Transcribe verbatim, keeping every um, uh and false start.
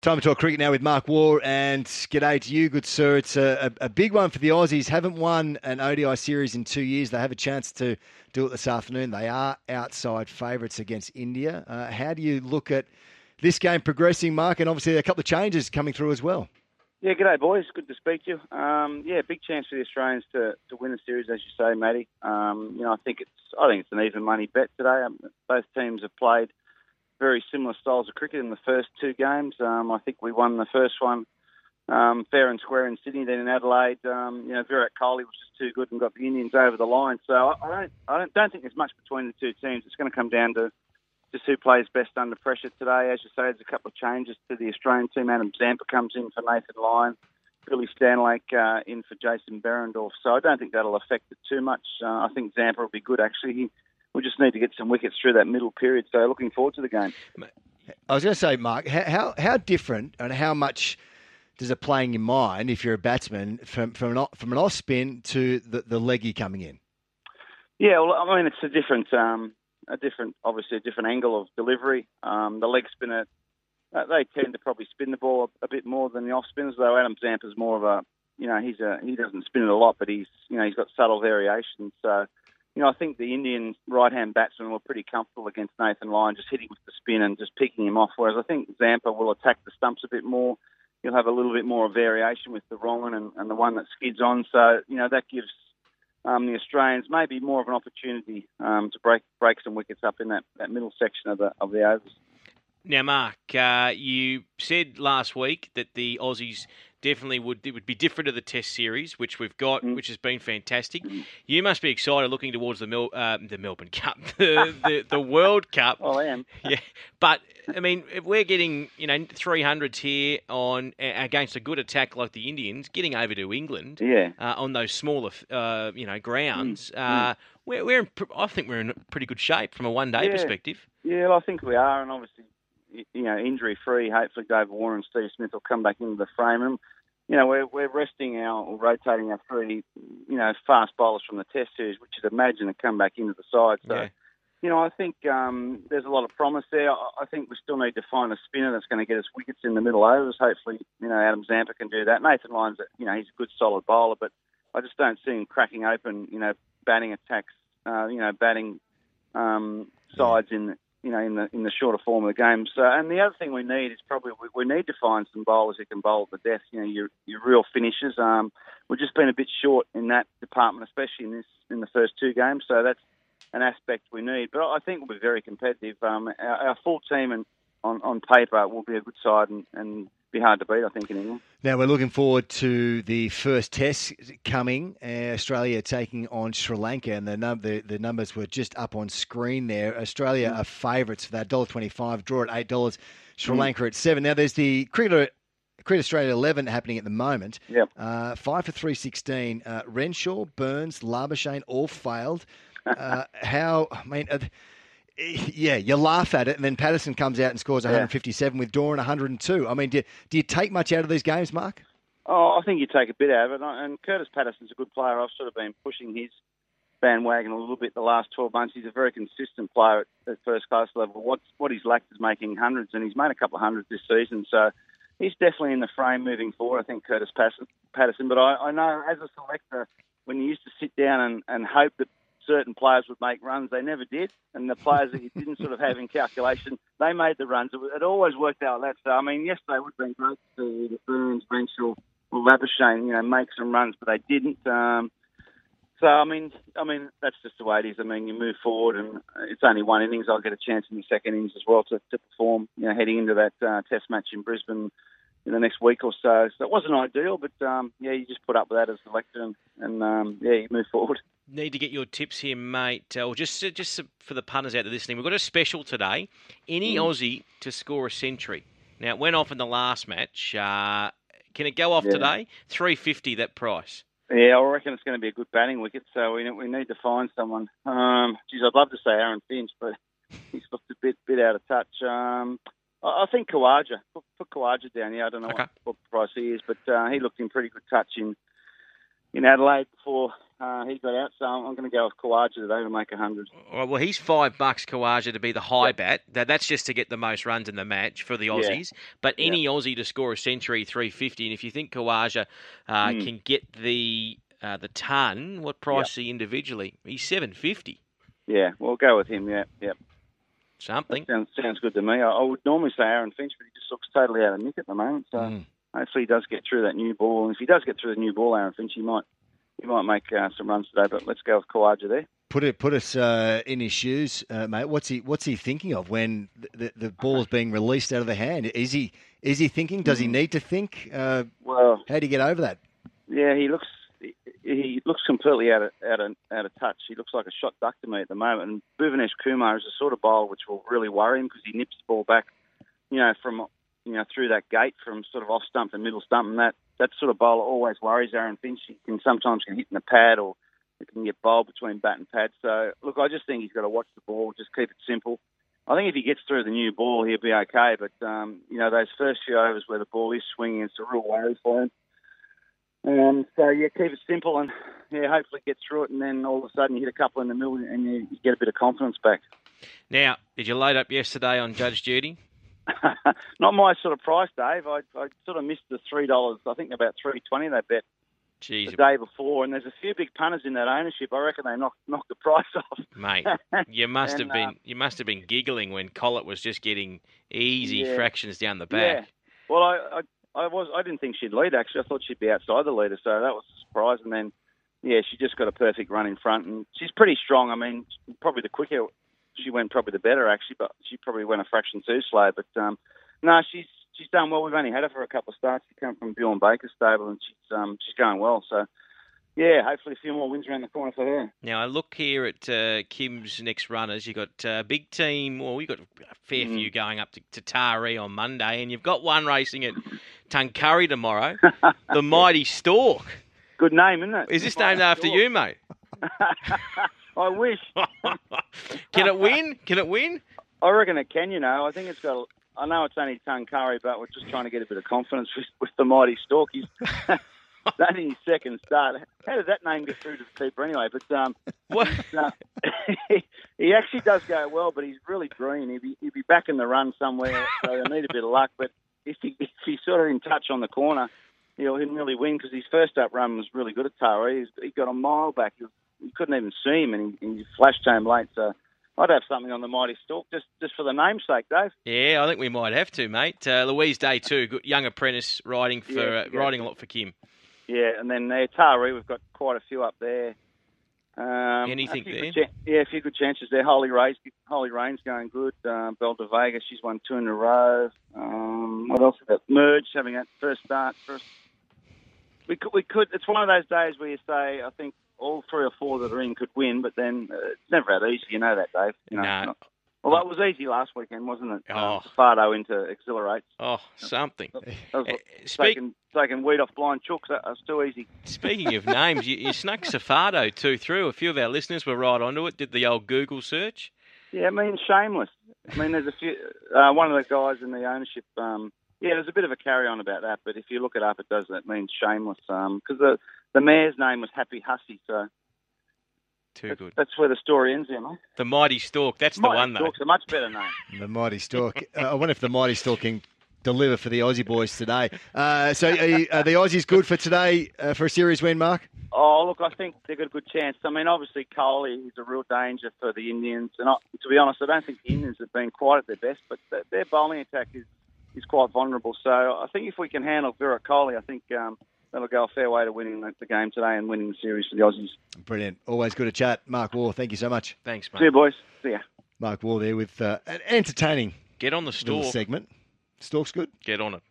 Time to talk cricket now with Mark Waugh, and g'day to you, good sir. It's a, a, a big one for the Aussies. Haven't won an O D I series in two years. They have a chance to do it this afternoon. They are outside favourites against India. Uh, how do you look at this game progressing, Mark? And obviously a couple of changes coming through as well. Yeah, g'day boys. Good to speak to you. Um, yeah, big chance for the Australians to, to win the series, as you say, Matty. Um, you know, I think it's I think it's an even money bet today. Um, both teams have played very similar styles of cricket in the first two games. Um, I think we won the first one um, fair and square in Sydney. Then in Adelaide, um, you know, Virat Kohli was just too good and got the Indians over the line. So I, I don't, I don't, don't think there's much between the two teams. It's going to come down to just who plays best under pressure today. As you say, there's a couple of changes to the Australian team. Adam Zampa comes in for Nathan Lyon, Billy Stanlake uh, in for Jason Behrendorff. So I don't think that'll affect it too much. Uh, I think Zampa will be good, actually. He, we just need to get some wickets through that middle period. So looking forward to the game. I was going to say, Mark, how how different and how much does it play in your mind if you're a batsman from from an, from an off spin to the, the leggy coming in? Yeah, well, I mean, it's a different, um, a different, obviously a different angle of delivery. Um, the leg spinner, uh, they tend to probably spin the ball a, a bit more than the off spinners, though Adam Zampa's more of a, you know, he's a he doesn't spin it a lot, but he's, you know, he's got subtle variations. So, you know, I think the Indian right-hand batsmen were pretty comfortable against Nathan Lyon, just hitting with the spin and just picking him off, whereas I think Zampa will attack the stumps a bit more. He'll have a little bit more variation with the wrong one and, and the one that skids on. So, you know, that gives um, the Australians maybe more of an opportunity um, to break break some wickets up in that, that middle section of the of the overs. Now, Mark, uh, you said last week that the Aussies definitely would it would be different to the Test series, which we've got, mm. which has been fantastic. Mm. You must be excited looking towards the Mel, uh, the Melbourne Cup, the, the the World Cup. Oh, I am. Yeah, but I mean, if we're getting you know three hundreds here on against a good attack like the Indians, getting over to England, yeah. uh, on those smaller uh, you know grounds. Mm. Uh, mm. We're, we're in, I think we're in pretty good shape from a one day yeah. perspective. Yeah, well, I think we are, and obviously, you know, injury-free, hopefully David Warner and Steve Smith will come back into the frame. And, you know, we're, we're resting our, or rotating our three, you know, fast bowlers from the Test series, which you'd imagine to come back into the side. So, yeah. you know, I think um, there's a lot of promise there. I, I think we still need to find a spinner that's going to get us wickets in the middle overs. Hopefully, you know, Adam Zampa can do that. Nathan Lyon's, you know, he's a good, solid bowler, but I just don't see him cracking open, you know, batting attacks, uh, you know, batting um, sides in you know, in the in the shorter form of the game. So, and the other thing we need is probably we, we need to find some bowlers who can bowl at the death. You know, your your real finishers. Um, we've just been a bit short in that department, especially in this in the first two games. So that's an aspect we need. But I think we'll be very competitive. Um, our, our full team and on, on paper will be a good side and, and be hard to beat, I think, in England. Now, we're looking forward to the first test coming. Uh, Australia taking on Sri Lanka, and the, num- the the numbers were just up on screen there. Australia mm. are favourites for that, one dollar twenty-five, draw at eight dollars, Sri mm. Lanka at seven dollars. Now, there's the Cricket, Cricket Australia eleven happening at the moment. Yep. Uh, five for three sixteen. Uh, Renshaw, Burns, Labuschagne all failed. Uh, how, I mean... Uh, Yeah, you laugh at it, and then Patterson comes out and scores one hundred fifty-seven yeah. with Doran one hundred two. I mean, do, do you take much out of these games, Mark? Oh, I think you take a bit out of it. And Curtis Patterson's a good player. I've sort of been pushing his bandwagon a little bit the last twelve months. He's a very consistent player at, at first class level. What's, what he's lacked is making hundreds, and he's made a couple of hundreds this season. So he's definitely in the frame moving forward, I think, Curtis Patterson. But I, I know as a selector, when you used to sit down and, and hope that certain players would make runs, they never did. And the players that you didn't sort of have in calculation, they made the runs. It, it always worked out like that. So, I mean, yesterday would have been great to see the Burns, Renshaw, or Labuschagne, you know, make some runs, but they didn't. Um, so, I mean, I mean, that's just the way it is. I mean, you move forward, and it's only one innings. I'll get a chance in the second innings as well to, to perform, you know, heading into that uh, test match in Brisbane in the next week or so. So it wasn't ideal, but, um, yeah, you just put up with that as a selector, and, and um, yeah, you move forward. Need to get your tips here, mate. Uh, or just just for the punters out there listening, we've got a special today. Any mm. Aussie to score a century. Now, it went off in the last match. Uh, can it go off yeah. today? three fifty that price. Yeah, I reckon it's going to be a good batting wicket, so we we need to find someone. Um, geez, I'd love to say Aaron Finch, but he's looked a bit bit out of touch. Um, I, I think Khawaja. Put, put Khawaja down here. I don't know okay. what, what price he is, but uh, he looked in pretty good touch in in Adelaide before uh, he got out. So I'm going to go with Kawaja today to make one hundred. All right, well, he's five bucks, Kawaja, to be the high Yep. bet. That, that's just to get the most runs in the match for the Yeah. Aussies. But Yeah. any Aussie to score a century, three fifty. And if you think Kawaja uh, Mm. can get the uh, the ton, what price is he individually? He's seven fifty. Yeah, we'll go with him. Yeah, yeah. Something. That sounds sounds good to me. I, I would normally say Aaron Finch, but he just looks totally out of nick at the moment. So Mm. hopefully he does get through that new ball. And if he does get through the new ball, Aaron Finch, he might he might make uh, some runs today. But let's go with Kawaja there. Put it, put us uh, in his shoes, uh, mate. What's he, what's he thinking of when the, the, the ball's being released out of the hand? Is he, is he thinking? Does he need to think? Uh, Well, how do you get over that? yeah, he looks he, he looks completely out of out of out of touch. He looks like a shot duck to me at the moment. And Bhuvanesh Kumar is the sort of bowler which will really worry him because he nips the ball back, you know, from you know through that gate from sort of off stump and middle stump, and that that sort of bowler always worries Aaron Finch. He can sometimes get hit in the pad or it can get bowled between bat and pad. So look, I just think he's got to watch the ball, just keep it simple. I think if he gets through the new ball, he'll be okay. But um, you know, those first few overs where the ball is swinging, it's a real worry for him. Um, so, yeah, keep it simple and, yeah, hopefully get through it and then all of a sudden you hit a couple in the middle and you, you get a bit of confidence back. Now, did you load up yesterday on Judge Judy? Not my sort of price, Dave. I, I sort of missed the three dollars, I think about three twenty they bet Jeez, the day before. And there's a few big punters in that ownership. I reckon they knocked, knocked the price off. mate, you must And, have been uh, you must have been giggling when Collett was just getting easy Yeah. fractions down the Yeah. back. Well, I, I I was I didn't think she'd lead actually. I thought she'd be outside the leader, so that was a surprise. And then, yeah, she just got a perfect run in front, and she's pretty strong. I mean, probably the quicker she went, probably the better actually. But she probably went a fraction too slow. But um, no, she's she's done well. We've only had her for a couple of starts. She came from Bjorn Baker's stable, and she's um she's going well. So. Yeah, hopefully a few more wins around the corner for her. Now I look here at uh, Kim's next runners. You've got a uh, big team. Well, you've got a fair Mm. few going up to, to Taree on Monday, and you've got one racing at Tuncurry tomorrow. The Mighty Stork. Good name, isn't it? Is this named after you, mate? I wish. Can it win? Can it win? I reckon it can, you know. I think it's got... I know it's only Tuncurry, but we're just trying to get a bit of confidence with, with the Mighty Stork. He's... It's only his second start. How did that name get through to the keeper anyway? But um, What? no, he actually does go well, but he's really green. He'll be, he'll be back in the run somewhere, so he'll need a bit of luck. But if, he, if he's sort of in touch on the corner, he'll, he'll really win because his first up run was really good at Taree. He got a mile back. He, you couldn't even see him, and he, he flashed home late. So I'd have something on the Mighty Stork just, just for the namesake, Dave. Yeah, I think we might have to, mate. Uh, Louise Day too, good young apprentice riding for Yeah, uh, yeah. riding a lot for Kim. Yeah, and then there, Taree, we've got quite a few up there. Um, Anything a few there? good chan- yeah, a few good chances there. Holy Rain's, Holy Rain's going good. Um, Belta Vega, she's won two in a row. Um, what else? About Merge having that first start. First, we could, we could. It's one of those days where you say, I think all three or four that are in could win, but then uh, it's never that easy. You know that, Dave. You know, No. not- well, that was easy last weekend, wasn't it? Oh. Um, Fardo into Exhilarate. Oh, something. That was Uh, like speak, taking, taking weed off blind chooks. That was too easy. Speaking of names, you, you snuck Safado too through. A few of our listeners were right onto it. Did the old Google search? Yeah, I mean, shameless. I mean, there's a few. Uh, one of the guys in the ownership. Um, yeah, there's a bit of a carry on about that, but if you look it up, it does. It means shameless. Because um, the the mayor's name was Happy Hussey, so Too that's, good. that's where the story ends, there, mate. The Mighty Stork. That's the Mighty one though. Stork's a much better name. The Mighty Stork. Uh, I wonder if the Mighty Stork can deliver for the Aussie boys today. Uh, so are, you, are the Aussies good for today uh, for a series win, Mark? Oh, look, I think they've got a good chance. I mean, obviously, Coley is a real danger for the Indians. And I, to be honest, I don't think the Indians have been quite at their best, but th- their bowling attack is, is quite vulnerable. So I think if we can handle Virat Kohli, I think um, that'll go a fair way to winning the, the game today and winning the series for the Aussies. Brilliant. Always good to chat. Mark Waugh, thank you so much. Thanks, See you, mate. boys. See ya. Mark Waugh there with uh, an entertaining Get on the little Stork. segment. Stork's good. Get on it.